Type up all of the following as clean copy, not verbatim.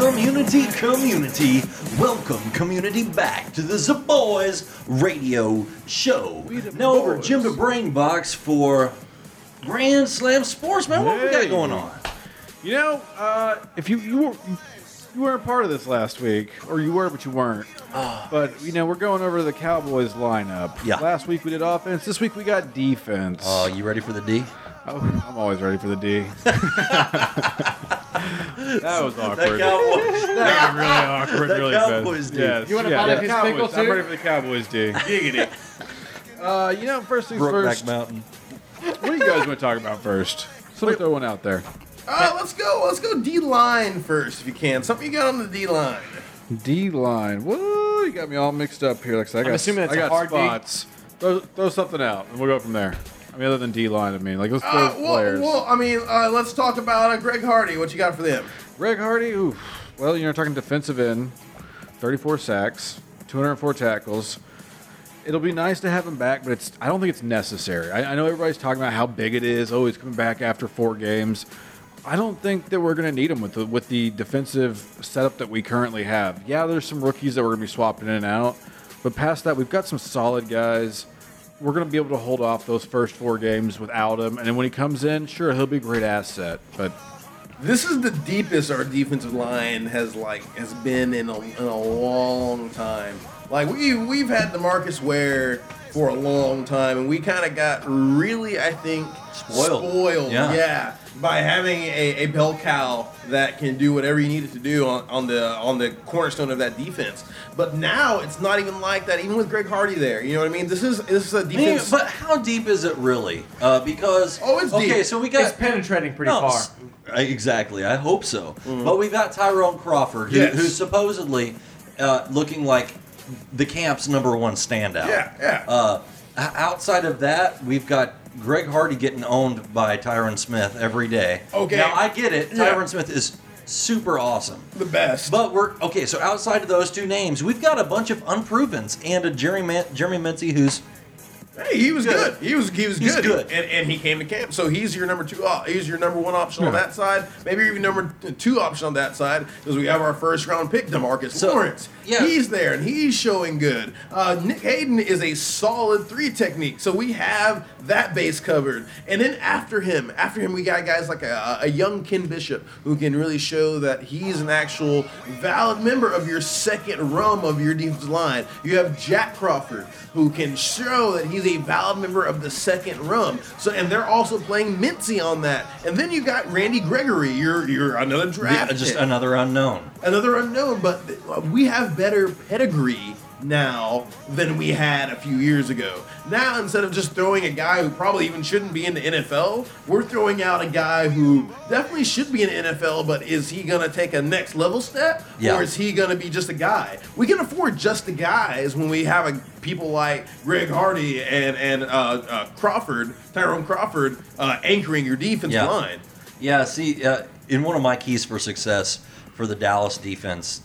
Community. Welcome, community, back to the Boys Radio Show. Now over Jim the Brain Box for Grand Slam Sports, man. What we got going on? You know, if you weren't part of this last week, or you were, but you weren't. But, you know, we're going over the Cowboys lineup. Yeah. Last week we did offense. This week we got defense. Oh, you ready for the D? Oh, I'm always ready for the D. That was awkward. The Cowboys. That was really awkward. The really Cowboys fast. D. Yes. You want to buy up his pickle too? I'm ready for the Cowboys D. Giggity. You know, first things Brokeback first. Mountain. What do you guys want to talk about first? Somebody throw one out there. Let's go D-line first if you can. Something you got on the D-line. D-line. Whoa, you got me all mixed up here. Like, I'm assuming it's I got a hard D. spots. Throw something out, and we'll go from there. I mean, other than D-line, let's throw players. Let's talk about Greg Hardy. What you got for them? Greg Hardy, oof. Well, you're talking defensive end, 34 sacks, 204 tackles. It'll be nice to have him back, but I don't think it's necessary. I know everybody's talking about how big it is. Oh, he's coming back after 4 games. I don't think that we're going to need him with the defensive setup that we currently have. Yeah, there's some rookies that we're going to be swapping in and out, but past that, we've got some solid guys. We're going to be able to hold off those first 4 games without him, and then when he comes in, sure, he'll be a great asset, but This is the deepest our defensive line has been in a long time. Like we've had DeMarcus Ware for a long time, and we kind of got really, I think, spoiled. Yeah, by having a bell cow that can do whatever you need it to do on the cornerstone of that defense. But now it's not even like that, even with Greg Hardy there. You know what I mean? This is a defense. But how deep is it really? Because it's deep. Okay, so we got It's penetrating pretty far. Exactly, I hope so. But we've got Tyrone Crawford, who's supposedly looking like the camp's #1 standout. Yeah. Outside of that, we've got Greg Hardy getting owned by Tyron Smith every day. Okay. Now, I get it. Yeah. Tyron Smith is super awesome. The best. But so outside of those 2 names, we've got a bunch of unprovens and a Jeremy Mincy who's Hey, he was good. He was He's good. good. And he came to camp. So he's your number 2. He's your number 1 option on that side. Maybe even number 2 option on that side because we have our first round pick, DeMarcus Lawrence. Yeah. He's there and he's showing good. Nick Hayden is a solid 3 technique. So we have that base covered. And then after him, we got guys like a young Ken Bishop who can really show that he's an actual valid member of your second rung of your defensive line. You have Jack Crawford who can show that he's a valid member of the second rung. So, and they're also playing Mincy on that. And then you got Randy Gregory. You're another draft just pick. another unknown. Another unknown, but we have better pedigree now than we had a few years ago. Now, instead of just throwing a guy who probably even shouldn't be in the NFL, we're throwing out a guy who definitely should be in the NFL, but is he going to take a next level step? Yeah. Or is he going to be just a guy? We can afford just the guys when we have people like Greg Hardy and Tyrone Crawford, anchoring your defensive line. Yeah, see, in one of my keys for success for the Dallas defense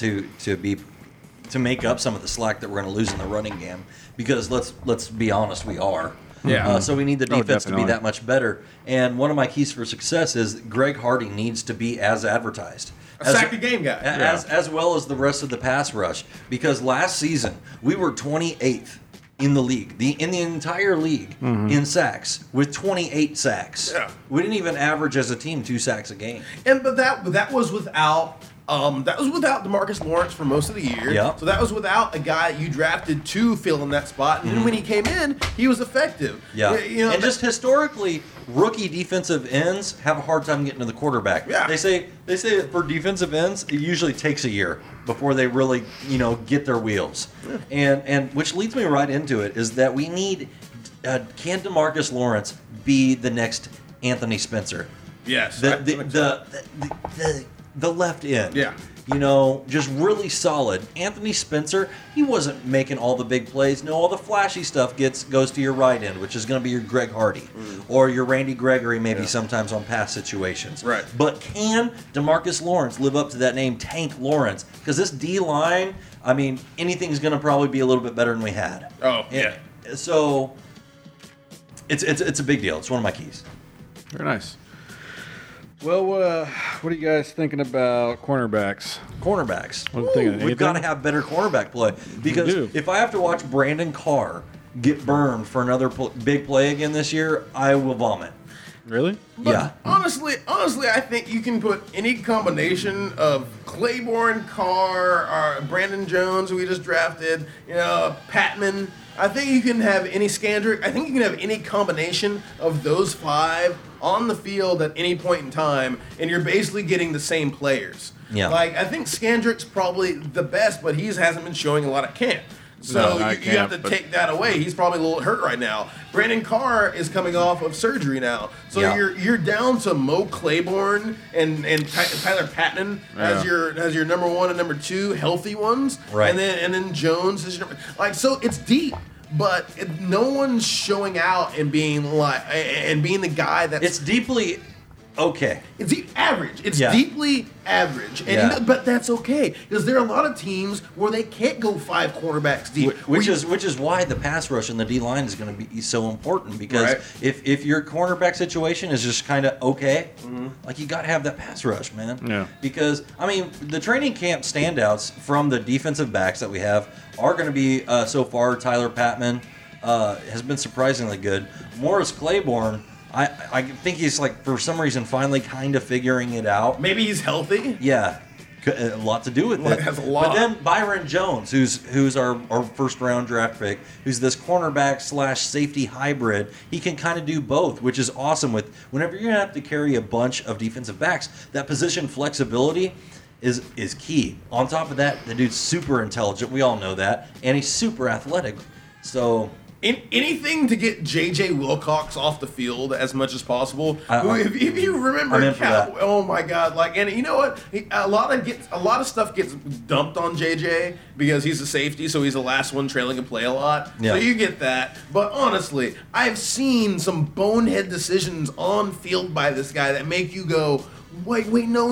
to make up some of the slack that we're going to lose in the running game, because let's be honest, we are. Yeah. So we need the defense to be definitely. that much better. And one of my keys for success is Greg Hardy needs to be as advertised. A sack-a-game guy. As well as the rest of the pass rush. Because last season, we were 28th in the league, in the entire league, in sacks, with 28 sacks. Yeah. We didn't even average as a team 2 sacks a game. But that was without DeMarcus Lawrence for most of the year. Yeah. So that was without a guy you drafted to fill in that spot. And then when he came in, he was effective. Yeah. You know, and just historically, rookie defensive ends have a hard time getting to the quarterback. Yeah. They say that for defensive ends, it usually takes a year before they really, get their wheels. Yeah. And which leads me right into it is that we need can DeMarcus Lawrence be the next Anthony Spencer? Yes. The left end. Yeah. Just really solid. Anthony Spencer, he wasn't making all the big plays. No, all the flashy stuff goes to your right end, which is going to be your Greg Hardy or your Randy Gregory maybe sometimes on pass situations. Right. But can DeMarcus Lawrence live up to that name, Tank Lawrence? Because this D-line, anything's going to probably be a little bit better than we had. Oh, yeah. So it's a big deal. It's one of my keys. Very nice. Well, what are you guys thinking about cornerbacks? Cornerbacks. What are you thinking? We've got to Anything? have better cornerback play because do. if I have to watch Brandon Carr get burned for another big play again this year, I will vomit. Really? Yeah. Honestly, I think you can put any combination of Claiborne, Carr, or Brandon Jones, who we just drafted, Patman. I think you can have any Scandrick. I think you can have any combination of those 5 on the field at any point in time, and you're basically getting the same players. Yeah. Like, I think Scandrick's probably the best, but he hasn't been showing a lot of camp. So No, not you have camp, to but- take that away. He's probably a little hurt right now. Brandon Carr is coming off of surgery now, so Yeah. you're down to Mo Claiborne and Tyler Patton as your number 1 and number 2 healthy ones, Right. and then Jones is your so it's deep. But no one's showing out and being the guy that's It's deeply okay. it's average. It's Yeah. deeply average, and Yeah. but that's okay because there are a lot of teams where they can't go 5 cornerbacks deep. Which is why the pass rush and the D line is going to be so important because Right. if your cornerback situation is just kind of okay, like you got to have that pass rush, man. Yeah. Because I mean, the training camp standouts from the defensive backs that we have are going to be so far. Tyler Patman has been surprisingly good. Morris Claiborne, I think he's like for some reason finally kind of figuring it out. Maybe he's healthy. Yeah, a lot to do with Well, it. it has a lot. But then Byron Jones, who's our first round draft pick, who's this cornerback / safety hybrid. He can kind of do both, which is awesome. With whenever you're gonna have to carry a bunch of defensive backs, that position flexibility is key. On top of that, the dude's super intelligent. We all know that, and he's super athletic. So. Anything to get J.J. Wilcox off the field as much as possible. If you remember, I'm in for that. oh my God! Like, and you know what? A lot of stuff gets dumped on J.J. because he's a safety, so he's the last one trailing a play a lot. Yeah. So you get that. But honestly, I've seen some bonehead decisions on field by this guy that make you go, wait, no,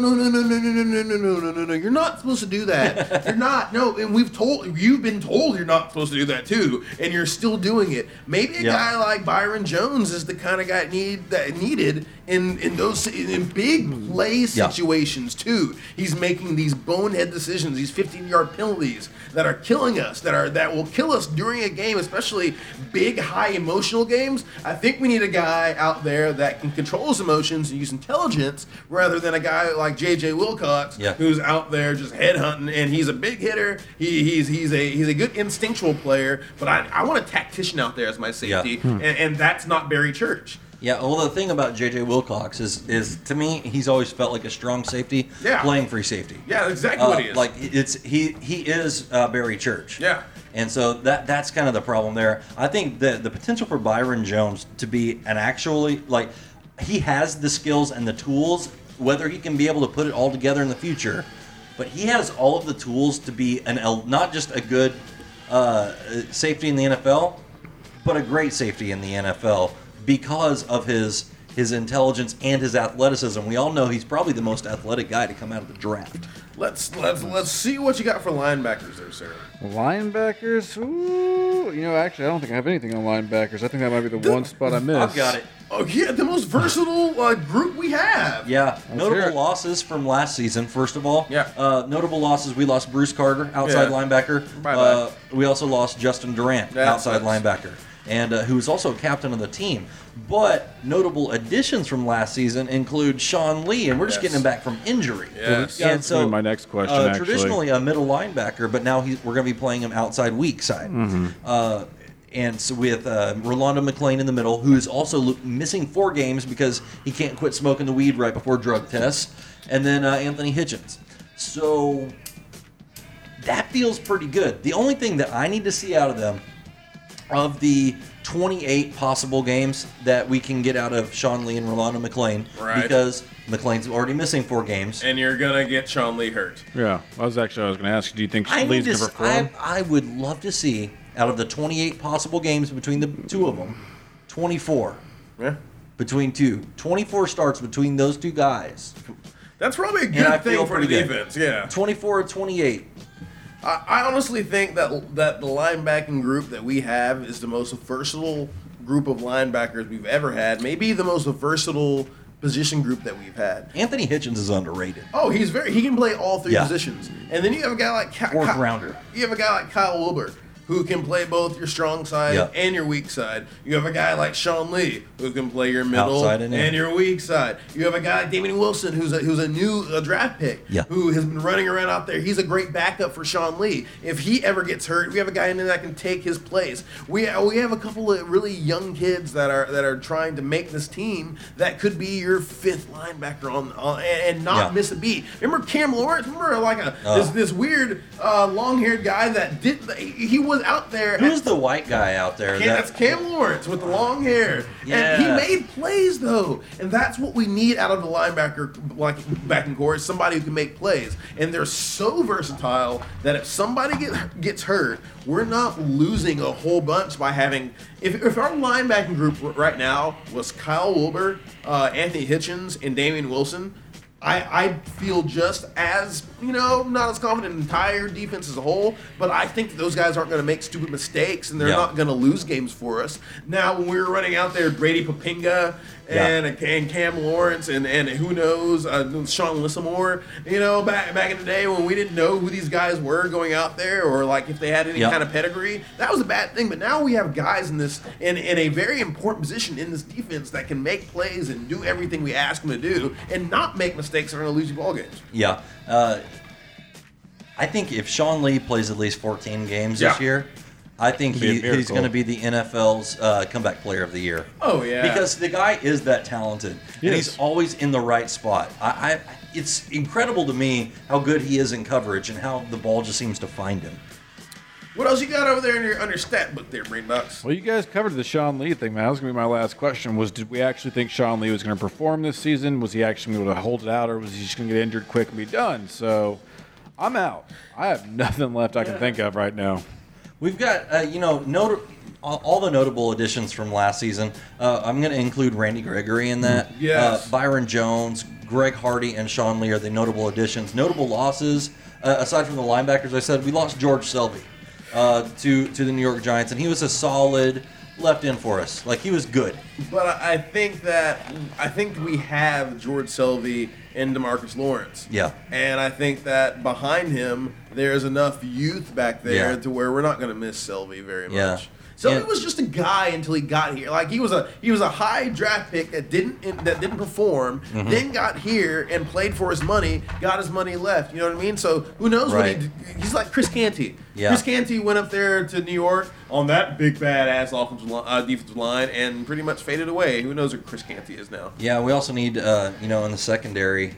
you're not supposed to do that. You're not, no, and you've been told you're not supposed to do that too, and you're still doing it. Maybe a guy like Byron Jones is the kind of guy needed in those big play situations too. He's making these bonehead decisions, these 15-yard penalties that are killing us, that will kill us during a game, especially big, high emotional games. I think we need a guy out there that can control his emotions and use intelligence rather than a guy like J.J. Wilcox, who's out there just headhunting, and he's a big hitter. He's a good instinctual player, but I want a tactician out there as my safety, and that's not Barry Church. Yeah, well, the thing about J.J. Wilcox is to me, he's always felt like a strong safety playing free safety. Yeah, exactly what he is. Like he is Barry Church. Yeah. And so that's kind of the problem there. I think the potential for Byron Jones to be an actually like he has the skills and the tools, whether he can be able to put it all together in the future, but he has all of the tools to be not just a good safety in the NFL, but a great safety in the NFL. Because of his intelligence and his athleticism. We all know he's probably the most athletic guy to come out of the draft. Let's see what you got for linebackers there, sir. Linebackers? Ooh. Actually, I don't think I have anything on linebackers. I think that might be the one spot I missed. I've got it. Oh, yeah, the most versatile group we have. Yeah, hear notable it. losses from last season, first of all. Yeah. Notable losses, we lost Bruce Carter, outside linebacker. Bye-bye. We also lost Justin Durant, That outside sucks. linebacker, and who was also captain of the team. But notable additions from last season include Sean Lee, and we're just getting him back from injury. Yes. Yeah, And that's gonna be my next question, actually. Traditionally a middle linebacker, but now we're going to be playing him outside weak side. And so with Rolando McClain in the middle, who is also missing 4 games because he can't quit smoking the weed right before drug tests, and then Anthony Hitchens. So that feels pretty good. The only thing that I need to see out of them, of the 28 possible games that we can get out of Sean Lee and Rolando McClain, Right. because McClain's already missing 4 games. And you're going to get Sean Lee hurt. Yeah, I was going to ask you, do you think I Lee's need going to. to perform? I would love to see out of the 28 possible games between the two of them, 24 Yeah. between 24 starts between those two guys. That's probably a And I good thing feel for the pretty good. defense, yeah. 24 or 28. I honestly think that the linebacking group that we have is the most versatile group of linebackers we've ever had. Maybe the most versatile position group that we've had. Anthony Hitchens is underrated. Oh, he can play all three Yeah. positions. And then you have a guy like Fourth rounder. You have a guy like Kyle Wilbur, who can play both your strong side Yeah. and your weak side. You have a guy like Sean Lee, who can play your middle Outside and in. your weak side. You have a guy like Damian Wilson, who's a new draft pick, Yeah. who has been running around out there. He's a great backup for Sean Lee. If he ever gets hurt, we have a guy in there that can take his place. We have a couple of really young kids that are trying to make this team that could be your fifth linebacker and not Yeah. miss a beat. Remember Cam Lawrence? Remember this weird long-haired guy that he was out there. Who's the white guy out there? That's Cam Lawrence with the long hair. Yeah. And he made plays, though. And that's what we need out of the linebacker backing core, is somebody who can make plays. And they're so versatile that if somebody gets hurt, we're not losing a whole bunch by having... If our linebacking group right now was Kyle Wilbur, Anthony Hitchens, and Damian Wilson... I feel just as, not as confident in the entire defense as a whole, but I think that those guys aren't going to make stupid mistakes, and they're Yeah. not going to lose games for us. Now, when we were running out there, Brady Papinga and Cam Lawrence and who knows, Sean Lissamore, back in the day when we didn't know who these guys were going out there, or like if they had any kind of pedigree, that was a bad thing. But now we have guys in a very important position in this defense that can make plays and do everything we ask them to do and not make mistakes that are going to lose you ball games. Yeah. I think if Sean Lee plays at least 14 games this year, I think It'd be a he's miracle. going to be the NFL's comeback player of the year. Oh, yeah. Because the guy is that talented, and Yes. he's always in the right spot. It's incredible to me how good he is in coverage and how the ball just seems to find him. What else you got over there on your stat book there, Brainbox? Well, you guys covered the Sean Lee thing, man. That was going to be my last question. Did we actually think Sean Lee was going to perform this season? Was he actually going to hold it out, or was he just going to get injured quick and be done? So I'm out. I have nothing left I can think of right now. We've got, all the notable additions from last season. I'm going to include Randy Gregory in that. Yes. Byron Jones, Greg Hardy, and Sean Lee are the notable additions. Notable losses, aside from the linebackers, I said we lost George Selvey to the New York Giants, and he was a solid left in for us. Like, he was good. But I think we have George Selvey and DeMarcus Lawrence. Yeah. And I think that behind him, there's enough youth back there to where we're not going to miss Selvey very much. Yeah. Selvey And- was just a guy until he got here. Like he was a high draft pick that didn't perform, Mm-hmm. then got here and played for his money, got his money left. You know what I mean? So who knows Right. what he's like Chris Canty. Yeah. Chris Canty went up there to New York on that big badass defensive line and pretty much faded away. Who knows where Chris Canty is now? Yeah, we also need, in the secondary,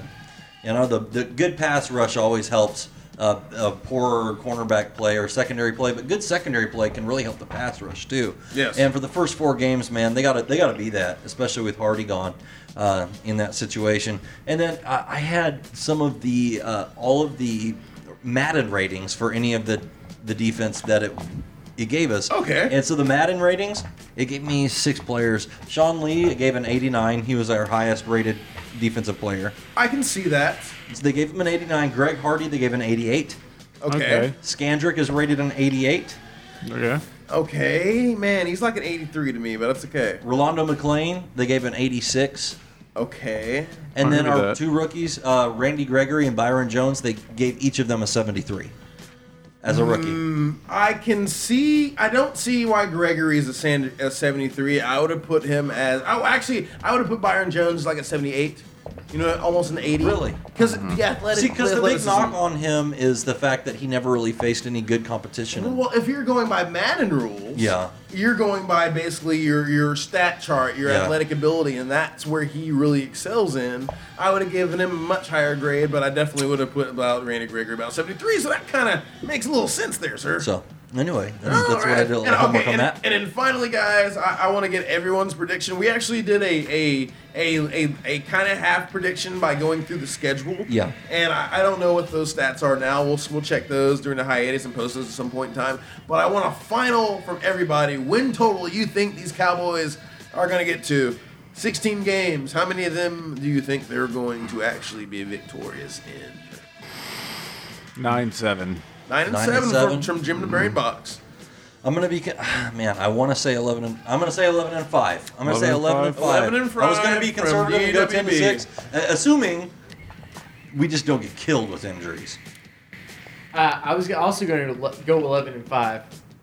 the good pass rush always helps a poor cornerback play or secondary play, but good secondary play can really help the pass rush too. Yes. And for the first 4 games, man, they gotta be that, especially with Hardy gone in that situation. And then I had some of the all of the Madden ratings for any of the defense that it gave us. Okay. And so the Madden ratings, it gave me 6 players. Sean Lee, it gave an 89. He was our highest rated defensive player. I can see that. So they gave him an 89. Greg Hardy, they gave an 88. Okay. Scandrick is rated an 88. Okay. Okay, man, he's like an 83 to me, but that's okay. Rolando McClain, they gave an 86. Okay. And I then remember our that. 2 rookies, Randy Gregory and Byron Jones, they gave each of them a 73 as a rookie. I don't see why Gregory's a 73. I would have put him as... I would have put Byron Jones like a 78. Almost an 80. Really? Because the athletic... See, because the big athleticism- knock on him is the fact that he never really faced any good competition. Well, if you're going by Madden rules, Yeah. you're going by basically your stat chart, your Yeah. athletic ability, and that's where he really excels in. I would have given him a much higher grade, but I definitely would have put about Randy Gregory about 73, so that kind of makes a little sense there, sir. So, anyway, that's All what right. I did. And, Homework on that. And then finally, guys, I want to get everyone's prediction. We actually did a kind of half prediction by going through the schedule. Yeah. And I don't know what those stats are now. We'll check those during the hiatus and post those at some point in time. But I want a final from everybody. Win total you think these Cowboys are going to get to? 16 games. How many of them do you think they're going to actually be victorious in? 9-7. 9 and 9 and 7 7. from Jim the Brain Box. I'm gonna be man. I want to say 11. I'm gonna say 11 and 5. I'm gonna say 11 and 5. 11 and I was gonna 5 be from conservative and go 10 to DWB. 6, assuming we just don't get killed with injuries. I was also going to go 11 and 5.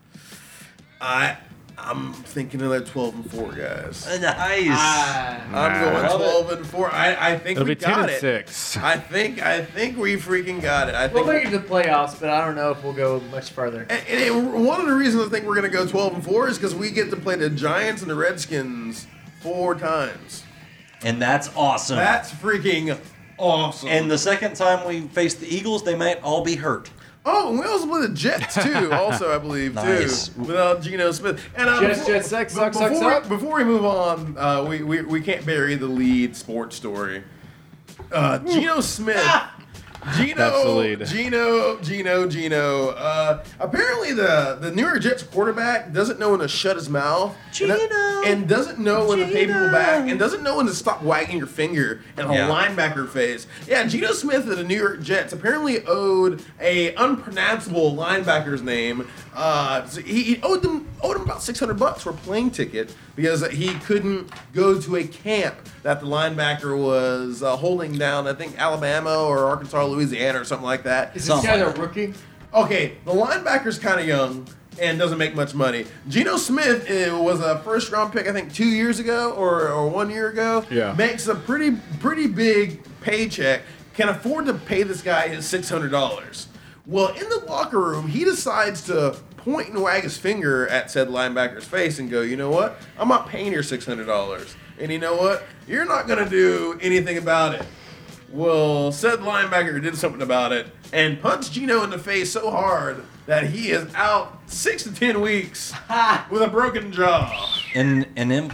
I'm thinking of that 12 and 4, guys. Nice. I'm going 12 and 4. I think It'll we be 10 got and it. 6. I think we freaking got it. I We'll think. make it to the playoffs, but I don't know if we'll go much further. One of the reasons I think we're going to go 12 and 4 is because we get to play the Giants and the Redskins 4 times. And that's awesome. That's freaking awesome. And the second time we face the Eagles, they might all be hurt. Oh, and we also play the Jets too. Also, I believe Nice. too, without Geno Smith. And Jets, suck. Before we move on, we can't bury the lead sports story. Geno Smith. That's the lead. Geno. Apparently, the New York Jets quarterback doesn't know when to shut his mouth. And doesn't know when to pay people back. And doesn't know when to stop wagging your finger in a linebacker face. Yeah, Geno Smith of the New York Jets apparently owed a unpronounceable linebacker's name. So he owed him about $600 for a plane ticket because he couldn't go to a camp that the linebacker was holding down. I think Alabama or Arkansas, Louisiana, or something like that. Is this guy a rookie? Okay, the linebacker's kind of young and doesn't make much money. Geno Smith was a first-round pick, I think, 2 years ago or 1 year ago. Yeah. Makes a pretty big paycheck. Can afford to pay this guy his $600. Well, in the locker room, he decides to point and wag his finger at said linebacker's face and go, you know what? I'm not paying your $600. And you know what? You're not going to do anything about it. Well, said linebacker did something about it and punched Geno in the face so hard that he is out 6 to 10 weeks with a broken jaw. Enem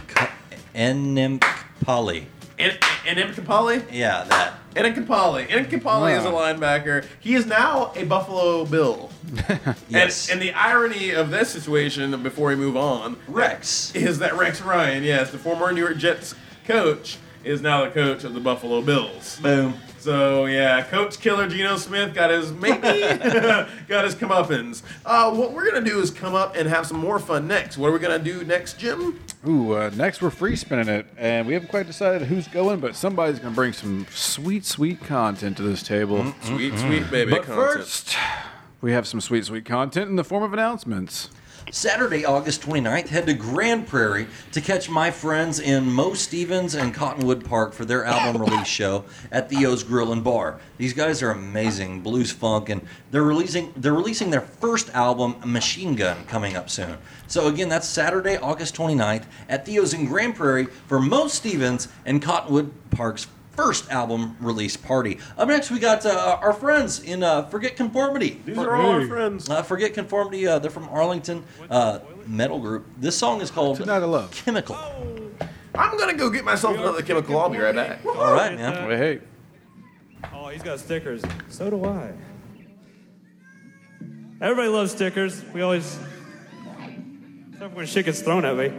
Poly. And Kapali? Yeah, that. Enem Kapali is a linebacker. He is now a Buffalo Bill. Yes. And the irony of this situation, before we move on, Rex. is that Rex Ryan, yes, the former New York Jets coach, is now the coach of the Buffalo Bills. Boom. So yeah, Coach Killer Geno Smith got his comeuppance. What we're gonna do is come up and have some more fun next. What are we gonna do next, Jim? Ooh, next we're free spinning it, and we haven't quite decided who's going, but somebody's going to bring some sweet content to this table. Sweet baby But content. first, we have some sweet content in the form of announcements. Saturday, August 29th, head to Grand Prairie to catch my friends in Mo Stevens and Cottonwood Park for their album release show at Theo's Grill and Bar. These guys are amazing, blues funk, and they're releasing their first album, Machine Gun, coming up soon. So again, that's Saturday, August 29th at Theo's in Grand Prairie for Mo Stevens and Cottonwood Park's first album release party. Up next, we got our friends in Forget Conformity. These are all our friends. Forget Conformity, they're from Arlington, metal group. This song is called Tonight of Love. Chemical. I'm gonna go get myself another chemical. I'll be right back. All right, man. Wait, hey. Oh, he's got stickers. So do I. Everybody loves stickers. We always... Except when shit gets thrown at me.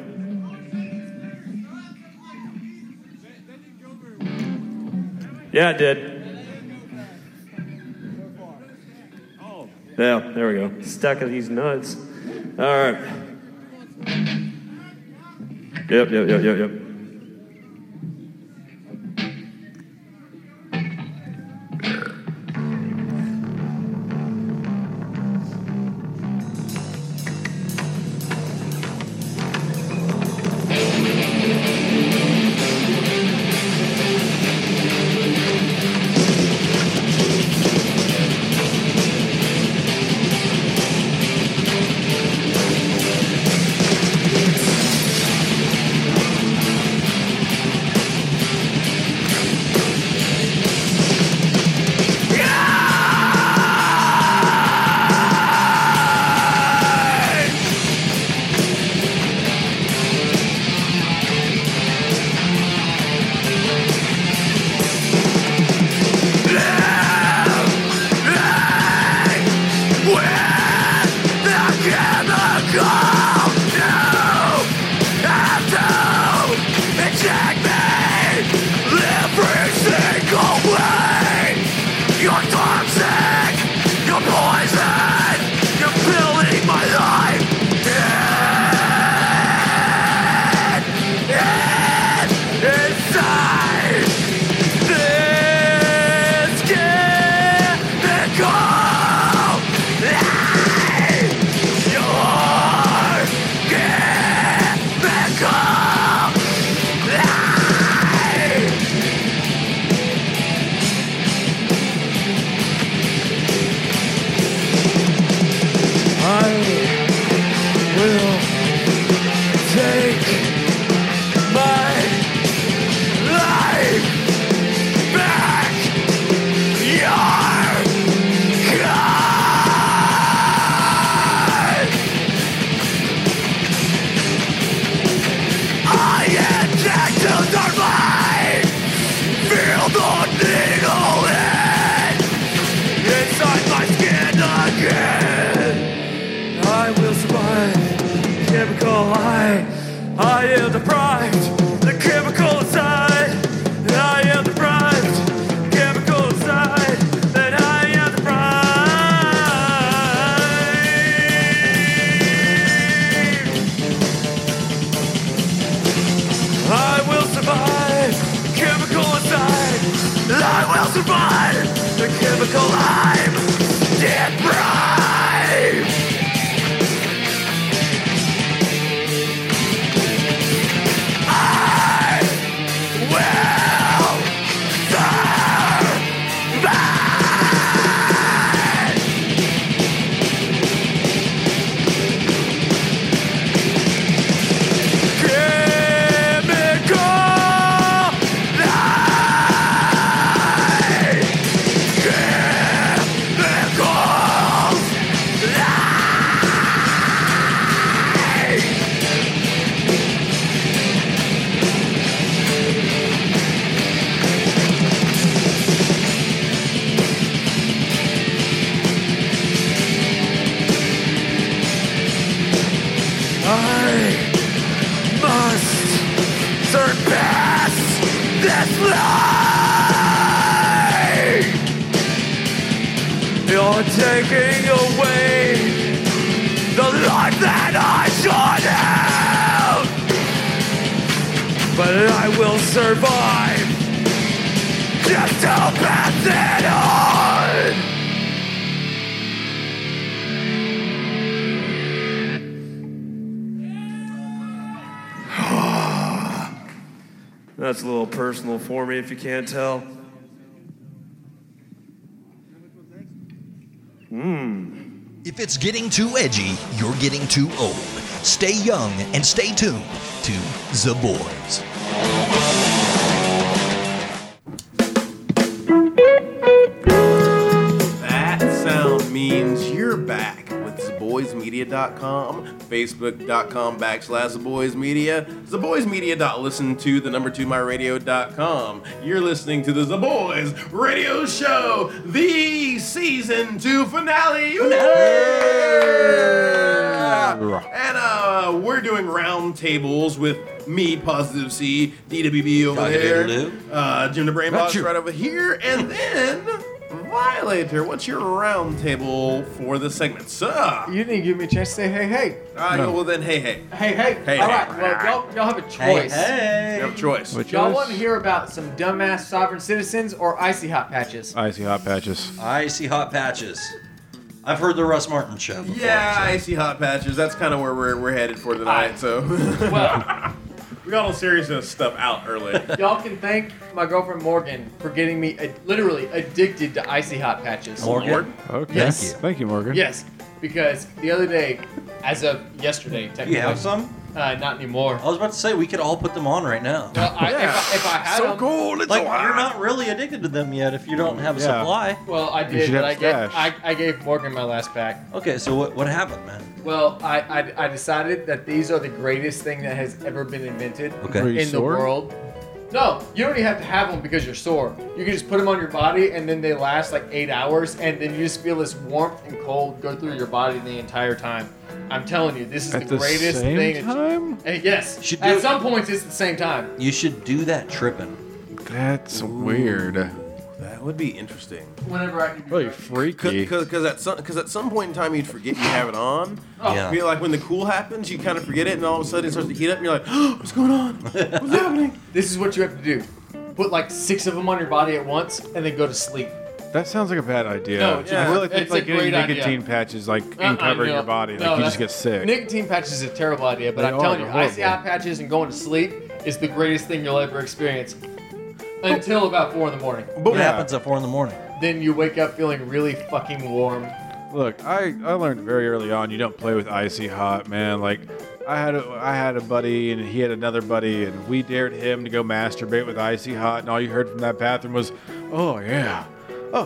Yeah, it did. Yeah, there we go. Stack of these nuts. All right. Yep. You're toxic, you're poison, you're building my life I am deprived, the chemical inside. I am deprived, chemical inside. That I am deprived. I will survive, chemical inside. I will survive, the chemical I'm deprived. Surpass this life. You're taking away the life that I should have, but I will survive just to pass it on. That's a little personal for me, if you can't tell. If it's getting too edgy, you're getting too old. Stay young and stay tuned to The Boys. That sound means you're back with TheBoysMedia.com, Facebook.com/TheBoysMedia, TheBoysMedia.listen2the2myradio.com. You're listening to the Boys Radio Show, the season 2 finale. And we're doing round tables with me, Positive C, DWB over there, Jim the Brain Box right over here, and then Violator. What's your round table for the segment, sir? You didn't give me a chance to say hey, hey. Well then, hey. Hey. Hey, All hey. right, well, y'all have a choice. Hey. You have a choice. Y'all want to hear about some dumbass sovereign citizens or icy hot patches? Icy hot patches. Icy hot patches. I've heard the Russ Martin show before. Yeah, so. Icy Hot Patches. That's kind of where we're headed for tonight. So Well, we got all serious stuff out early. y'all can thank my girlfriend Morgan for getting me literally addicted to icy hot patches. Morgan? Okay. Yes. Thank you, Morgan. Yes, because the other day, as of yesterday, technically. You have some? Not anymore. I was about to say we could all put them on right now. Well, if I had them, cool. It's Like you're not really addicted to them yet if you don't have a Yeah. supply. well, I You did, should but have stash. I gave Morgan my last pack. Okay, so what happened, man? Well, I decided that these are the greatest thing that has ever been invented Okay. Were you in the sore? world. No, you don't even have to have them because you're sore. You can just put them on your body, and then they last like 8 hours, and then you just feel this warmth and cold go through your body the entire time. I'm telling you, this is At the the greatest same thing. time? Yes, Should do at it- some points it's the same time. You should do that tripping. That's weird. That would be interesting. Whenever I Really freaky. Because at some point in time you'd forget you have it on. Oh. Yeah. Feel like when the cool happens, you kind of forget it, and all of a sudden it starts to heat up, and you're like, oh, what's going on? What's happening? This is what you have to do. Put like 6 of them on your body at once, and then go to sleep. That sounds like a bad idea. No, it's I feel like it's it's like a getting great idea. nicotine patches like in covering no, your body. no, Like you that's- just get sick. Nicotine patches is a terrible idea, but They I'm are, telling you, they're icy horrible. hot patches and going to sleep is the greatest thing you'll ever experience. Until about 4 in the morning. What Yeah. happens at 4 in the morning? Then you wake up feeling really fucking warm. Look, I learned very early on you don't play with icy hot, man. Like I had a buddy and he had another buddy and we dared him to go masturbate with icy hot and all you heard from that bathroom was, "Oh yeah." Oh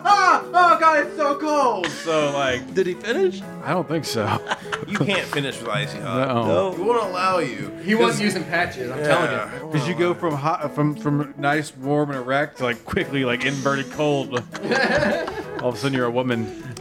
God, it's so cold. So like, Did he finish? I don't think so. You can't finish with Icy Hot. No. It won't allow you. He wasn't using patches, I'm telling you. Because you go from hot, from nice, warm, and erect to like quickly like inverted cold. All of a sudden you're a woman.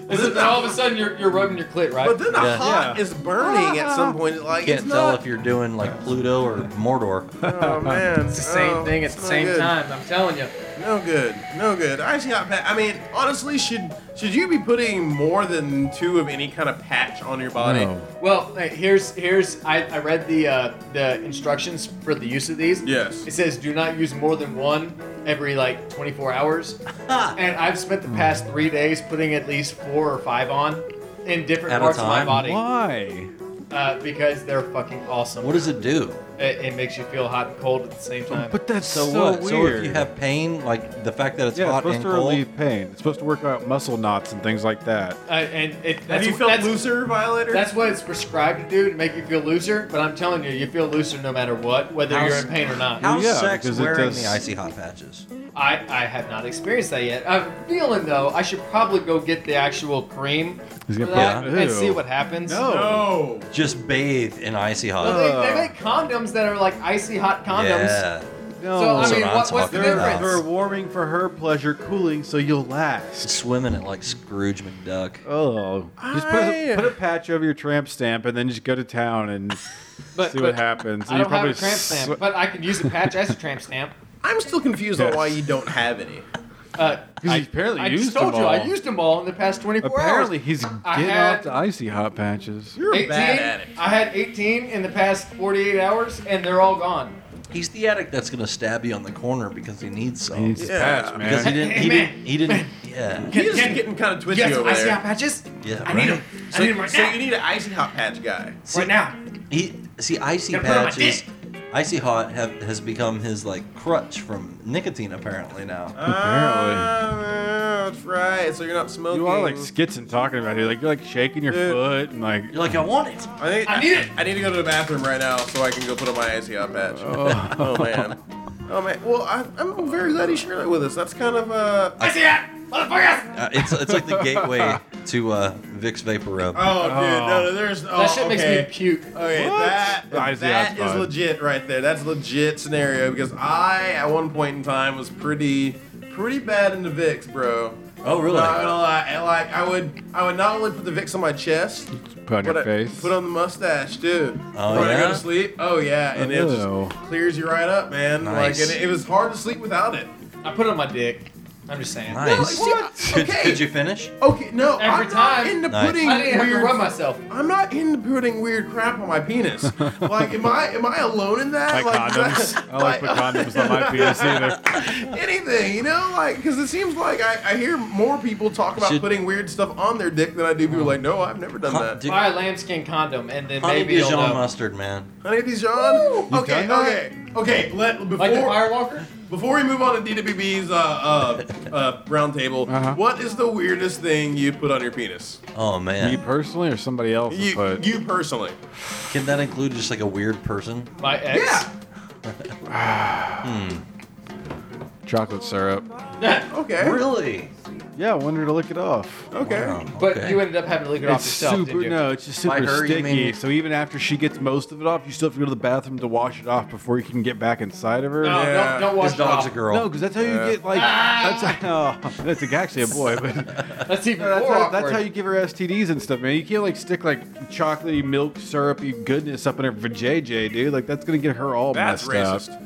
Then all of a sudden you're rubbing your clit, right? But then the Yeah. hot is burning at some point. Like Can't it's tell not. if you're doing like Pluto or Mordor. Oh man, It's the same thing at the same time. I'm telling you. No good, no good. Icy hot patch. I mean, honestly, should you be putting more than 2 of any kind of patch on your body? No. Well, here's I read the instructions for the use of these. Yes. It says do not use more than one every like 24 hours. And I've spent the past 3 days putting at least 4 or 5 on in different At a parts of my time? body. Why? Because they're fucking awesome. What does it do? It makes you feel hot and cold at the same time. But that's So, so what? weird. So if you have pain, like the fact that it's yeah, it's hot supposed and to cold. relieve pain. It's supposed to work out muscle knots and things like that. And Have that's, you felt that's, looser, Violator? that's what it's prescribed to do to make you feel looser. But I'm telling you, you feel looser no matter what, whether you're in pain or not. How's yeah, sex because it wearing does- the icy hot patches? I have not experienced that yet. I'm feeling though I should probably go get the actual cream He's for gonna that put- and Ew. see what happens. no. Just bathe in icy hot. Well, they make condoms that are like icy hot condoms. Yeah. No. So I That's mean, what I'm what's the talking they're, about. difference? they're warming for her pleasure, cooling so you'll last. Swimming it like Scrooge McDuck. Oh, just put a patch over your tramp stamp and then just go to town and see what happens. I You don't have a probably tramp stamp, but I can use a patch as a tramp stamp. I'm still confused on why you don't have any. Because he apparently I used just told them you all. I used them all in the past 24 Apparently, hours. he's I getting had- off the icy hot patches. You're 18. a bad addict. I had 18 in the past 48 hours, and they're all gone. He's the addict that's gonna stab you on the corner because he needs some. He needs his Yeah, patch, because man. he didn't. Yeah. He's getting kind of twisty You got some over icy there. hot patches? Yeah. I need them. I need them right So now. you need an icy hot patch guy. Right now. Icy Gotta put it on my patches. dick. Icy hot has become his like crutch from nicotine apparently now. That's right. So you're not smoking. You are like Skitson talking about it. Like you're like shaking your Dude. foot and like. You're like, I want it. I need it. I need to go to the bathroom right now so I can go put on my icy hot patch. Oh man. Oh man. Well, I'm very glad he shared that with us. That's kind of I see it, motherfuckers. It's like the gateway to Vicks Vapor Rub. Oh, dude, no, there's. Oh, That shit makes okay. me puke. Okay, What? that I see, that that's is fine. legit right there. That's a legit scenario because I, at one point in time, was pretty bad into Vicks, bro. Oh, really? Not gonna lie. Like I would not only put the Vicks on my chest, Put on your but face. put on the mustache too. Oh, when I go yeah? to sleep. Oh yeah, and it Ew. just clears you right up, man. Nice. Like, and it was hard to sleep without it. I put it on my dick. I'm just saying. Nice. What? Could, Okay. could you finish? Okay, no, Every I'm time. not into Nice. putting I didn't have to weird. rub myself. I'm not into putting weird crap on my penis. Like, am I alone in that? Like condoms. I don't like put condoms on my penis either. anything, you know, like because it seems like I hear more people talk about Should- putting weird stuff on their dick than I do people like, no, I've never done that. Dude, Buy a lambskin condom, and then Honey maybe you'll Dijon know. mustard, man. Honey Dijon. Okay, done okay. Like the Before Firewalker? before we move on to DWB's round table, what is the weirdest thing you put on your penis? Oh Me man. personally or somebody else? But You personally? Can that include just like a weird person? My ex? Yeah. chocolate syrup. Okay. Really? Yeah, I wanted to lick it off. Okay. Wow, But okay. you ended up having to lick it off It's yourself, super. didn't you? No, it's just By super her, you sticky. mean- So even after she gets most of it off, you still have to go to the bathroom to wash it off before you can get back inside of her. No, Yeah. don't wash His dog's it a off. girl. No, because that's how you get like. That's that's actually a boy, but That's even that's more how, awkward. that's how you give her STDs and stuff, man. You can't like stick like chocolatey milk syrupy goodness up in her vajayjay, dude. Like that's gonna get her all That's messed racist. up.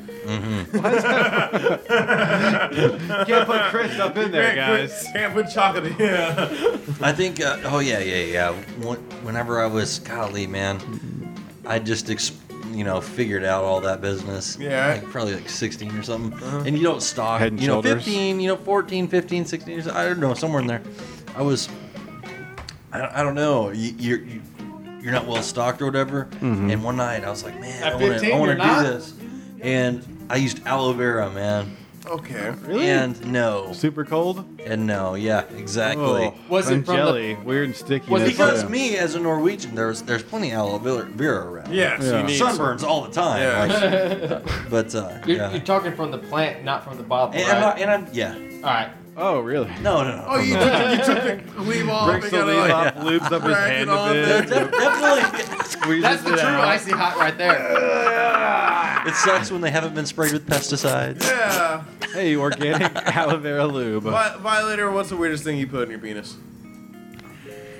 Can't put Chris up in there, guys. Can't put chocolate. Yeah. I think. Oh yeah. Whenever I was, golly, man, I just figured out all that business. Yeah. Like probably like 16 or something. And you don't stock. Head and shoulders. 15. 14, 15, 16. I don't know, somewhere in there. I was. I don't know. You're not well stocked or whatever. And one night I was like, man, At I want 15, to you're do not? this. And I used aloe vera, man. Okay. Really? And no. Super cold. And no. Yeah, exactly. Oh, Was it and from the- jelly? Weird and sticky. Was it Because yeah. me, as a Norwegian, there's plenty of aloe vera around. Yeah. So Yeah. you need Sunburns all the time. Yeah. Like, but You're yeah. talking from the plant, not from the bottle, And, right? I'm yeah. All right. Oh, really? No. Oh, you took the leave off. Breaks and the gotta, leaf like, off, lubes up his crack hand it on a there. bit. Definitely. Squeezes That's the it true out. icy hot right there. It sucks when they haven't been sprayed with pesticides. Yeah. Hey, organic aloe vera lube. Violator, what's the weirdest thing you put in your penis?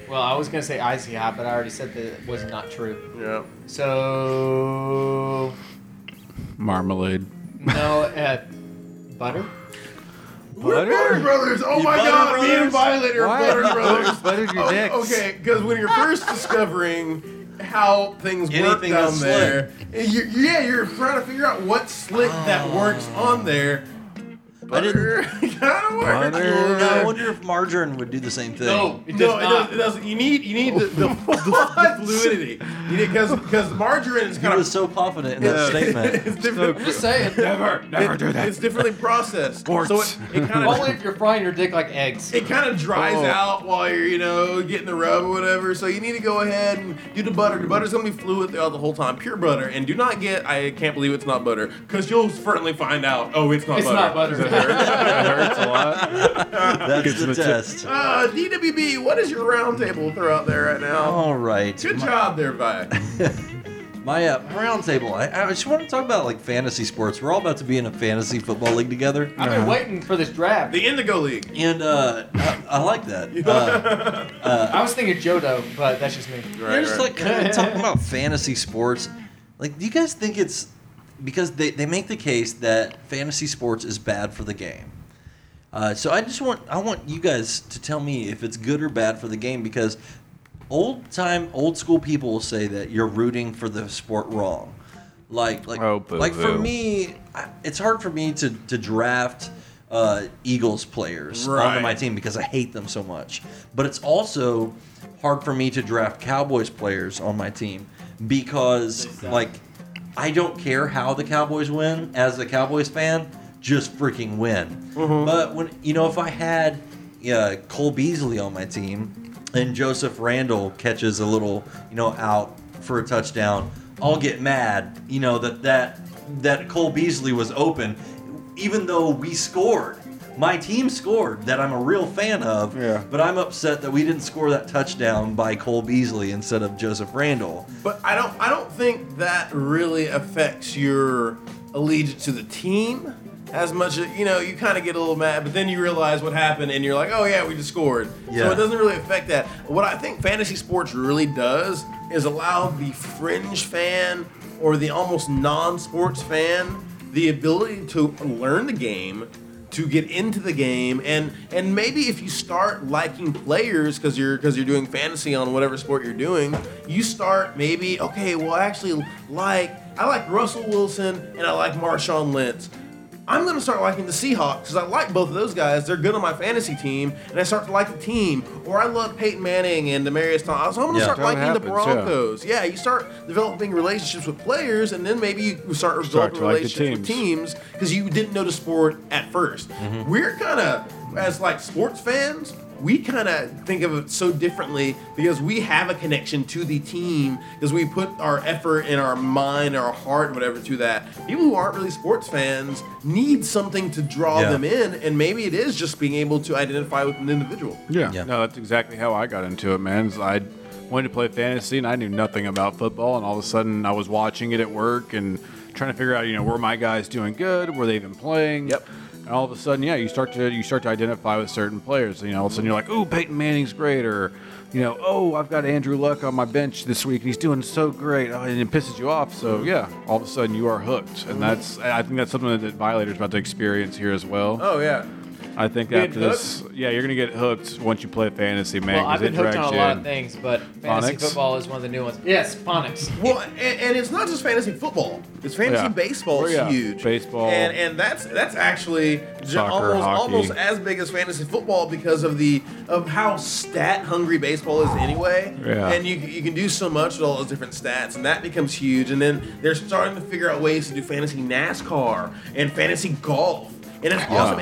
Well, I was gonna say icy hot, but I already said that it was not true. Yeah. So Marmalade. no, butter. We're Butter Brothers. Oh my Butter God, me Brothers? and Violet are Butter Brothers. Buttered your Oh, dicks. okay, because when you're first discovering how things work Anything down that's there, you're trying to figure out what slick that works on there. I didn't. Kind of works. I wonder if margarine would do the same thing. No, it does No, not. it doesn't. You need the fluidity. You need because margarine is He kind of was so confident in that statement. it's different. Just saying. Never do that. It's differently processed. Sports. So it kind Only of if you're frying your dick like eggs. it kind of dries out while you're getting the rub or whatever. So you need to go ahead and do the butter. The butter's gonna be fluid throughout the whole time, pure butter. And do not get I can't believe it's not butter because you'll certainly find out. Oh, it's not It's butter. not butter. It hurts a lot. That's the test. DWB, what is your round table throw out there right now? All right. Good job there, Vi. My round table. I just want to talk about like fantasy sports. We're all about to be in a fantasy football league together, I've been waiting for this draft. The Indigo League. and I like that. I was thinking Jodo, but that's just me. They're just like kind of talking about fantasy sports. Like, do you guys think it's because they make the case that fantasy sports is bad for the game? So I want you guys to tell me if it's good or bad for the game, because old school people will say that you're rooting for the sport wrong. Like Oh, boo-hoo. like for me, it's hard for me to draft Eagles players onto Right. my team because I hate them so much. But it's also hard for me to draft Cowboys players on my team because like I don't care how the Cowboys win as a Cowboys fan, just freaking win. But when if I had Cole Beasley on my team and Joseph Randle catches a little out for a touchdown, I'll get mad that Cole Beasley was open, even though we scored. My team scored that I'm a real fan of, Yeah. but I'm upset that we didn't score that touchdown by Cole Beasley instead of Joseph Randle. But I don't think that really affects your allegiance to the team as much as you kind of get a little mad, but then you realize what happened and you're like, oh yeah, we just scored. Yeah. So it doesn't really affect that. What I think fantasy sports really does is allow the fringe fan or the almost non-sports fan the ability to learn the game, to get into the game, and maybe if you start liking players because you're doing fantasy on whatever sport you're doing, you start maybe I like Russell Wilson and I like Marshawn Lynch. I'm going to start liking the Seahawks because I like both of those guys. They're good on my fantasy team, and I start to like the team. Or I love Peyton Manning and Demaryius Thomas. So I'm going to Yeah. start That liking the happens, yeah. Broncos. Yeah, you start developing relationships with players, and then maybe you start developing to like the relationships with teams because you didn't know the sport at first. We're kind of, as like sports fans, we kind of think of it so differently because we have a connection to the team because we put our effort and our mind, our heart, whatever, to that. People who aren't really sports fans need something to draw Yeah. them in, and maybe it is just being able to identify with an individual. Yeah. Yeah. No, that's exactly how I got into it, man. I wanted to play fantasy, and I knew nothing about football, and all of a sudden I was watching it at work and trying to figure out, were my guys doing good? Were they even playing? Yep. And all of a sudden, you start to identify with certain players. All of a sudden you're like, "Oh, Peyton Manning's great," or "Oh, I've got Andrew Luck on my bench this week and he's doing so great," and it pisses you off. So all of a sudden you are hooked, and I think that's something that Violator's about to experience here as well. Oh, yeah. I think Being after this, you're gonna get hooked once you play fantasy, man. Well, I've 'cause been it hooked drags on a you lot in. of things, but fantasy Phonics? football is one of the new ones. Yes, phonics. Well, and it's not just fantasy football. It's fantasy Yeah. baseball is Yeah. huge. Baseball. and that's actually Soccer, hockey. almost as big as fantasy football because of how stat hungry baseball is anyway. Yeah. And you can do so much with all those different stats, and that becomes huge. And then they're starting to figure out ways to do fantasy NASCAR and fantasy golf, and it's awesome.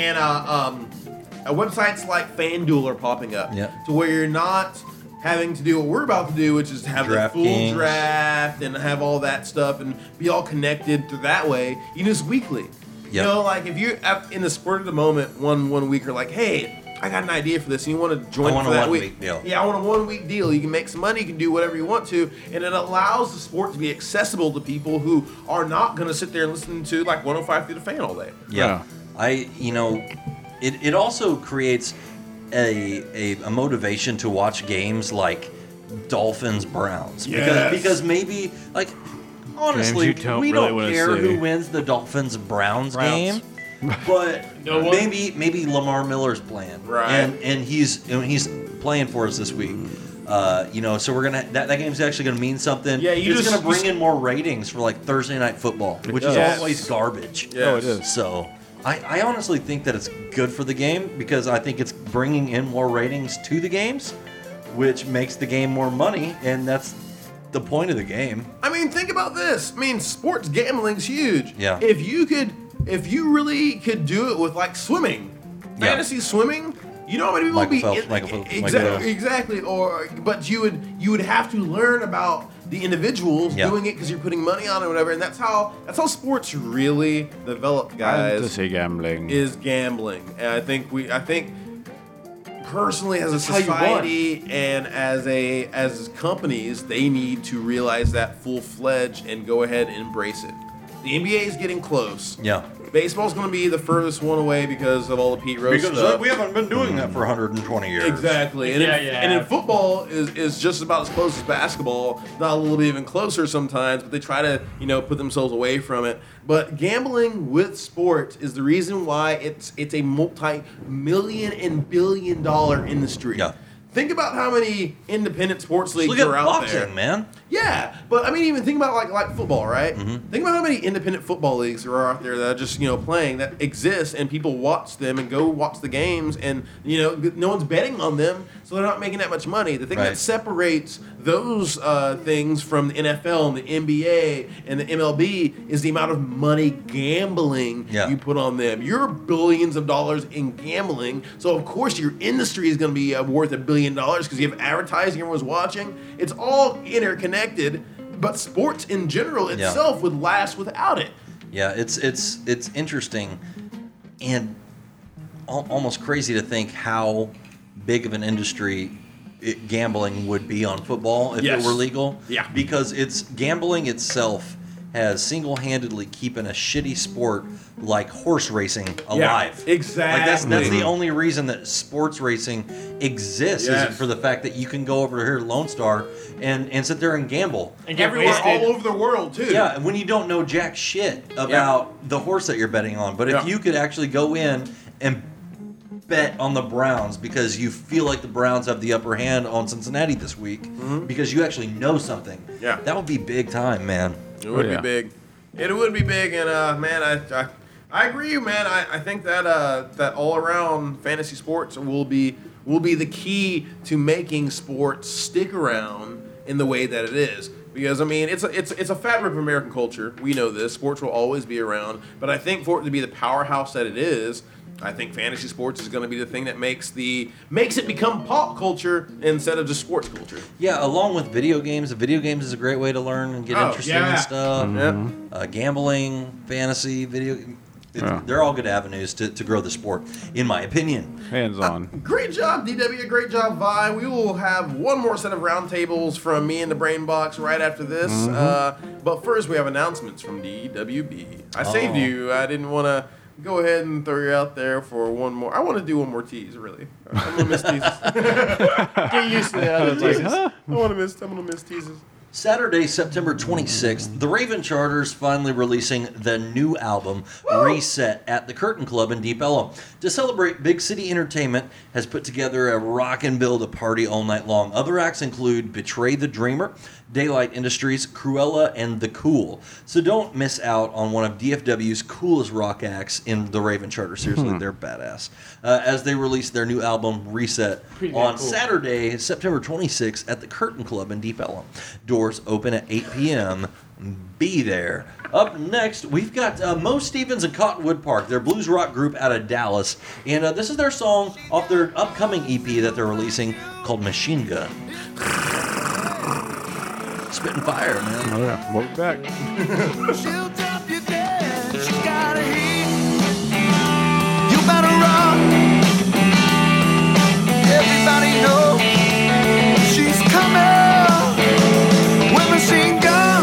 And websites like FanDuel are popping up Yeah. to where you're not having to do what we're about to do, which is to have the full DraftKings. draft and have all that stuff and be all connected through that way. You do this weekly. Yep. Like if you're in the spur of the moment, one week you're like, hey, I got an idea for this, and you want to join I want for a that 1 week. week deal. Yeah, I want a 1 week deal. You can make some money, you can do whatever you want to, and it allows the sport to be accessible to people who are not going to sit there and listen to like 105 through the fan all day. Yeah. It also creates a motivation to watch games like Dolphins Browns because maybe like honestly you don't we really don't wanna care see. who wins the Dolphins Browns game, but No one? maybe Lamar Miller's playing Right. and he's playing for us this week. So we're gonna that game's actually gonna mean something. Yeah, it's gonna bring in more ratings for like Thursday night football, which is does. always garbage. Yeah. Oh, it is. So I honestly think that it's good for the game because I think it's bringing in more ratings to the games, which makes the game more money, and that's the point of the game. I mean, think about this. I mean, sports gambling's huge. Yeah. If you really could do it with like swimming, Yeah. fantasy swimming, you know how many people Michael would be Phelps, Michael Phelps, Michael Phelps. exactly. But you would have to learn about the individuals Yeah. doing it because you're putting money on it or whatever, and that's how sports really develop, I guys. to say gambling. Is gambling, and I think personally as a how you won. society and as companies, they need to realize that full-fledged and go ahead and embrace it. The NBA is getting close. Yeah. Baseball's going to be the furthest one away because of all the Pete Rose stuff. we haven't been doing that for 120 years. Exactly. And, Yeah, in, yeah. and in football is just about as close as basketball, not a little bit even closer sometimes, but they try to, put themselves away from it. But gambling with sports is the reason why it's a multi-million and billion-dollar industry. Yeah. Think about how many independent sports leagues Look at are out boxing, there. man. Yeah, but I mean, even think about like football, right? Mm-hmm. Think about how many independent football leagues there are out there that are just playing that exist, and people watch them and go watch the games, and no one's betting on them, so they're not making that much money. The thing Right. that separates those things from the NFL and the NBA and the MLB is the amount of money gambling Yeah. you put on them. You're billions of dollars in gambling, so of course your industry is going to be worth $1 billion because you have advertising, everyone's watching. It's all interconnected, but sports in general itself would last without it. Yeah, it's interesting and almost crazy to think how big of an industry gambling would be on football if Yes. it were legal. Yeah. Because gambling itself has single-handedly keeping a shitty sport like horse racing alive. exactly. Like that's the only reason that sports racing exists Yes. is for the fact that you can go over here to Lone Star and sit there and gamble. And get Everywhere, wasted. all over the world too. Yeah, when you don't know jack shit about the horse that you're betting on. But if Yeah. you could actually go in and bet on the Browns because you feel like the Browns have the upper hand on Cincinnati this week because you actually know something. Yeah. That would be big time, man. It would Oh, yeah. be big. It would be big, and man, I agree, man. I think that that all around fantasy sports will be the key to making sports stick around in the way that it is. Because I mean, it's a fabric of American culture. We know this. Sports will always be around, but I think for it to be the powerhouse that it is, I think fantasy sports is going to be the thing that makes it become pop culture instead of just sports culture. Yeah, along with video games. Video games is a great way to learn and get Oh, interested yeah. in stuff. Yeah. Gambling, fantasy, video. Yeah. They're all good avenues to grow the sport, in my opinion. Hands on. Great job, DW. Great job, Vi. We will have one more set of roundtables from me and the Brain Box right after this. But first, we have announcements from DWB. I saved you. I didn't want to go ahead and throw you out there for one more. I want to do one more tease, really. I'm gonna miss teases. Get used to the other teasers. I'm gonna miss teases. Saturday, September 26th, the Raven Charters finally releasing the new album, Reset, at the Curtain Club in Deep Ellum. To celebrate, Big City Entertainment has put together a rock and build a party all night long. Other acts include Betray the Dreamer, Daylight Industries, Cruella, and The Cool. So don't miss out on one of DFW's coolest rock acts in the Raven Charter. Seriously, they're badass. As they release their new album, Reset, Pretty on cool. Saturday, September 26th at the Curtain Club in Deep Ellum. Doors open at 8 p.m. Be there. Up next, we've got Mo Stevens and Cottonwood Park, their blues rock group out of Dallas. And this is their song off their upcoming EP that they're releasing called Machine Gun. Spitting fire, man. Oh yeah, welcome back. She'll drop you dead. She got a heat. You better run. Everybody knows she's coming with machine gun.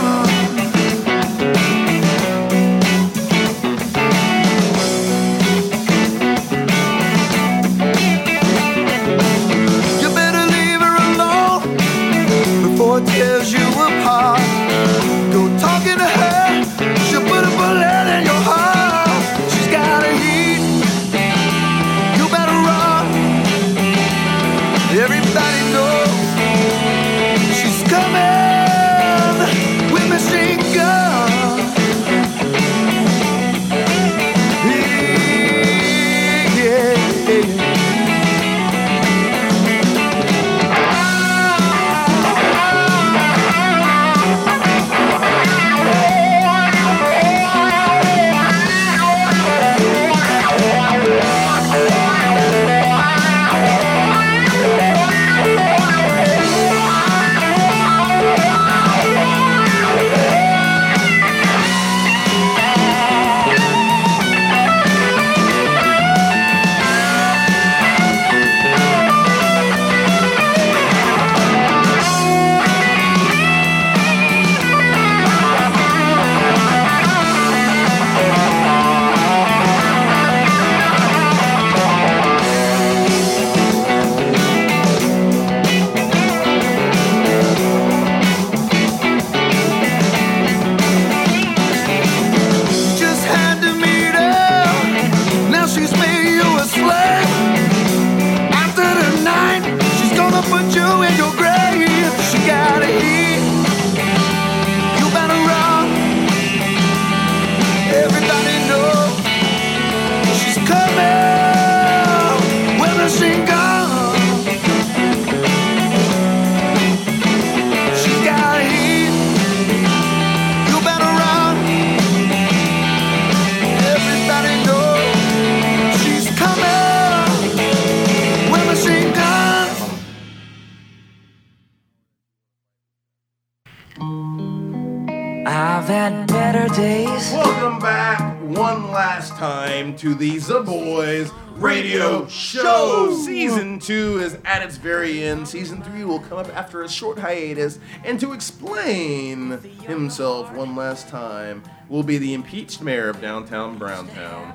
that better days. Welcome back one last time to the The Boys Radio Show. Season 2 is at its very end. Season 3 will come up after a short hiatus. And to explain himself one last time will be the impeached mayor of downtown Browntown,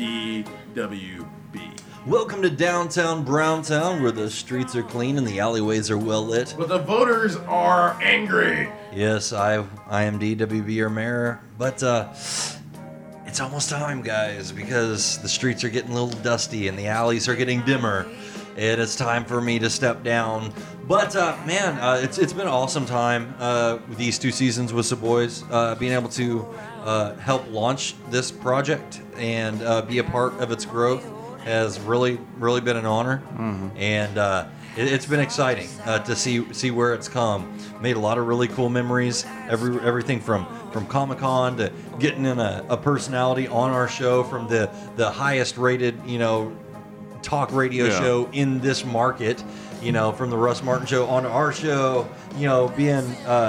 DWB. Welcome to downtown Browntown, where the streets are clean and the alleyways are well lit. But the voters are angry. Yes, I am DWB, your mayor, but it's almost time, guys, because the streets are getting a little dusty and the alleys are getting dimmer, and it's time for me to step down. But man, it's been an awesome time with these 2 seasons with the boys, being able to help launch this project and be a part of its growth has really been an honor, and it's been exciting to see where it's come. Made a lot of really cool memories. Everything from Comic-Con to getting in a personality on our show from the highest rated talk radio show in this market. From the Russ Martin show on our show. Being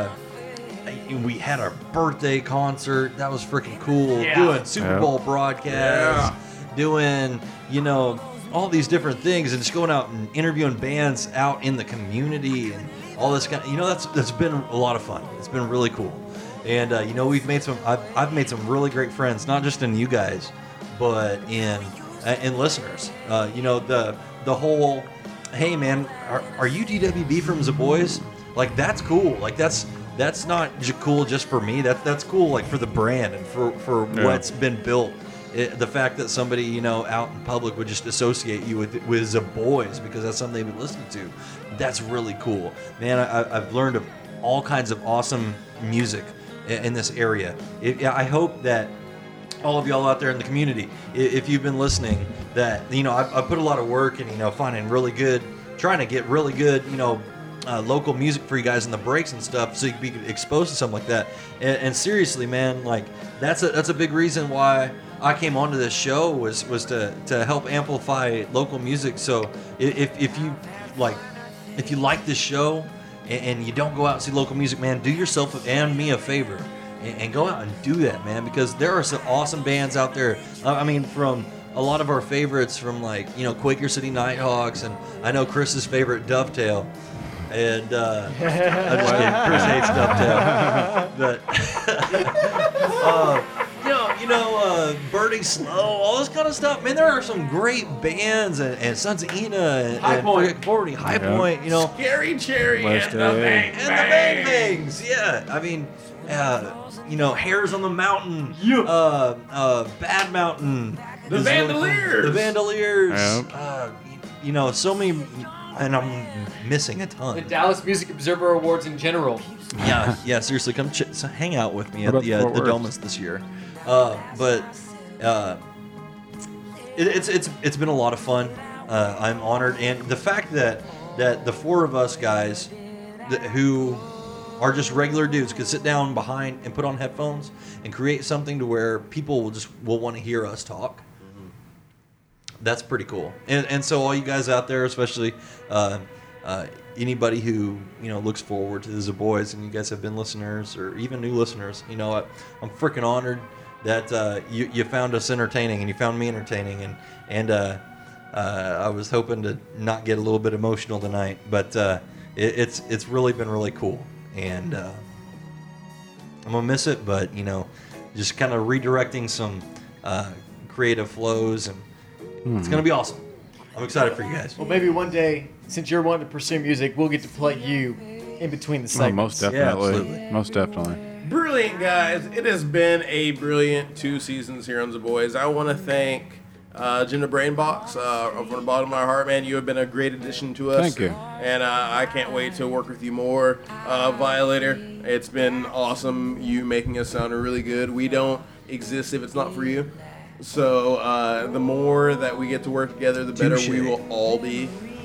we had our birthday concert. That was freaking cool. Yeah. Doing Super Bowl broadcasts. Doing all these different things and just going out and interviewing bands out in the community and all this kind of, that's been a lot of fun. It's been really cool. And we've made I've made some really great friends, not just in you guys, but in listeners. The whole, hey man, are you DWB from the Boys? Like, that's cool. Like, that's not cool just for me. That's cool, like, for the brand and for what's been built. The fact that somebody out in public would just associate you with the Boys because that's something they've been listening to, that's really cool, man. I've learned of all kinds of awesome music in this area. I hope that all of y'all out there in the community, if you've been listening, that I put a lot of work in trying to get really good local music for you guys in the breaks and stuff, so you can be exposed to something like that. And seriously, man, like that's a big reason why I came onto this show was to help amplify local music. So if you like this show and you don't go out and see local music, man, do yourself and me a favor and go out and do that, man, because there are some awesome bands out there. I mean, from a lot of our favorites, from Quaker City Nighthawks, and I know Chris's favorite, Dovetail. And I'm just kidding. Chris hates Dovetail, but Burning Slow, all this kind of stuff. Man, there are some great bands, and Sons of Ina, and High Point, Scary Cherry, West and the Bang and the Bang Bangs. Yeah, I mean, Hairs on the Mountain, Bad Mountain, The Vandaliers. The Vandaliers. Yep. So many. And I'm missing a ton. The Dallas Music Observer Awards in general. Yeah. Seriously, come hang out with me What at about the Fort Worth? Domus this year. It's been a lot of fun. I'm honored, and the fact that the 4 of us guys who are just regular dudes could sit down behind and put on headphones and create something to where people will want to hear us talk. That's pretty cool. And so all you guys out there, especially anybody who looks forward to the Boys, and you guys have been listeners or even new listeners, I'm freaking honored that you found us entertaining and you found me entertaining, and I was hoping to not get a little bit emotional tonight, but it's really been really cool, and I'm gonna miss it, but just kind of redirecting some creative flows, and it's going to be awesome. I'm excited for you guys. Well, maybe one day, since you're wanting to pursue music, we'll get to play you in between the Oh, segments. most definitely. Yeah, absolutely. Most definitely. Brilliant, guys. It has been a brilliant 2 seasons here on The Boys. I want to thank Jim the Brainbox from the bottom of my heart, man. You have been a great addition to us. Thank you. And I can't wait to work with you more. Violator, it's been awesome, you making us sound really good. We don't exist if it's not for you. So the more that we get to work together, the better Touche. we will all be.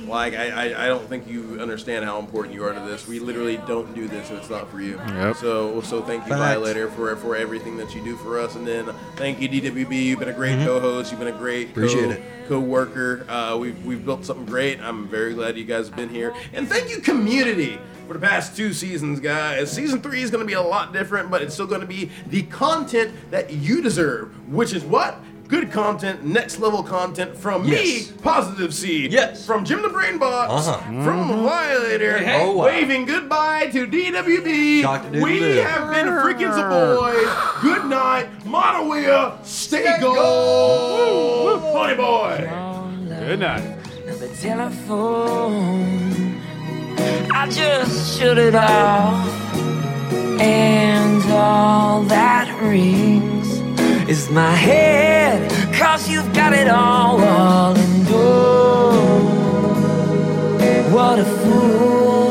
Like, I don't think you understand how important you are to this. We literally don't do this if it's not for you. Yep. So thank you, Facts. Violator, for everything that you do for us. And then thank you, DWB. You've been a great co-host. You've been a great Appreciate it. co-worker. We've built something great. I'm very glad you guys have been here. And thank you, community, for the past 2 seasons, guys. Season 3 is going to be a lot different, but it's still going to be the content that you deserve, which is what? Good content, next level content from Yes. me, Positive C. Yes. From Jim the Brain Box. From Violator. Hey, hey. Oh, wow. Waving goodbye to DWB. Cock-a-doodle-doo. We have been freaking the boys. Good night. Monowea. Stay gold. Honey boy. Good night. The telephone, I just shut it off, and all that rings is my head, 'cause you've got it all and oh, what a fool,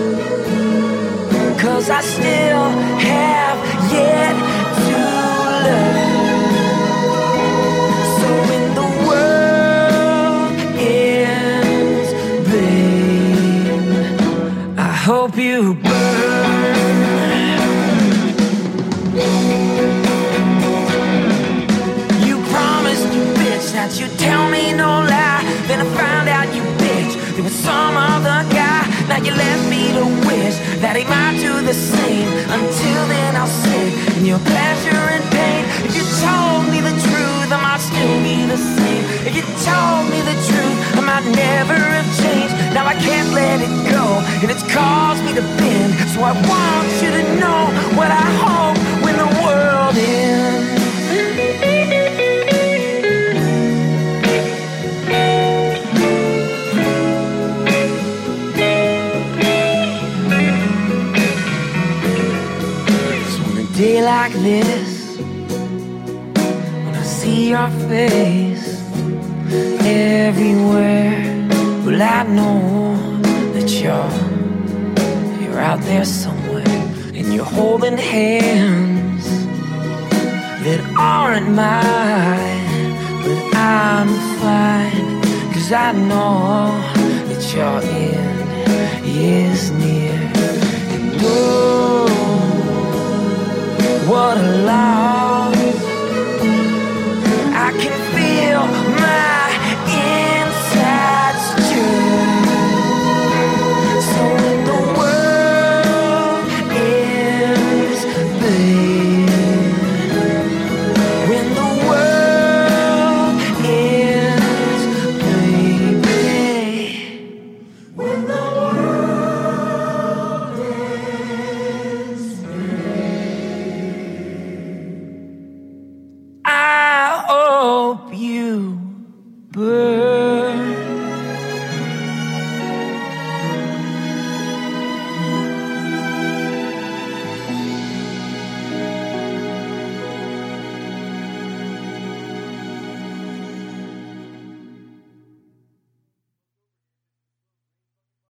'cause I still have yet to learn. So when the world ends, babe, I hope you burn. You promised, you bitch, that you'd tell me no lie. Then I found out, you bitch, there was some other guy. Now you left me to wish that he might do the same. Until then I'll sit in your pleasure and pain. If you told me the truth, I might still be the same. If you told me the truth, I might never have changed. Now I can't let it go, and it's caused me to bend. So I want you to know what I hope when the world ends. Day like this, when I see your face everywhere, well, I know that you're out there somewhere, and you're holding hands that aren't mine. But I'm fine, 'cause I know that your end is near. And oh, what a loss